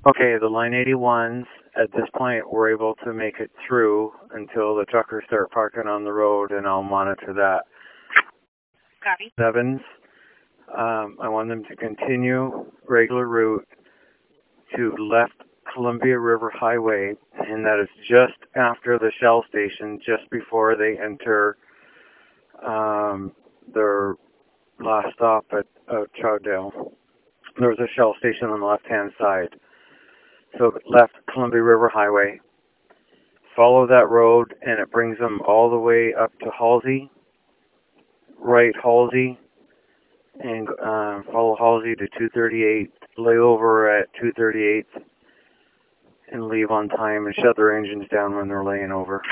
Okay, the Line 81s at this point were able to make it through until the truckers start parking on the road, and I'll monitor that. Copy. 7s, I want them to continue regular route to left Columbia River Highway, and that is just after the Shell station, just before they enter their last stop at Troutdale. There was a Shell station on the left-hand side. So left Columbia River Highway, follow that road, and it brings them all the way up to Halsey, right Halsey, and follow Halsey to 238, lay over at 238, and leave on time and shut their engines down when they're laying over.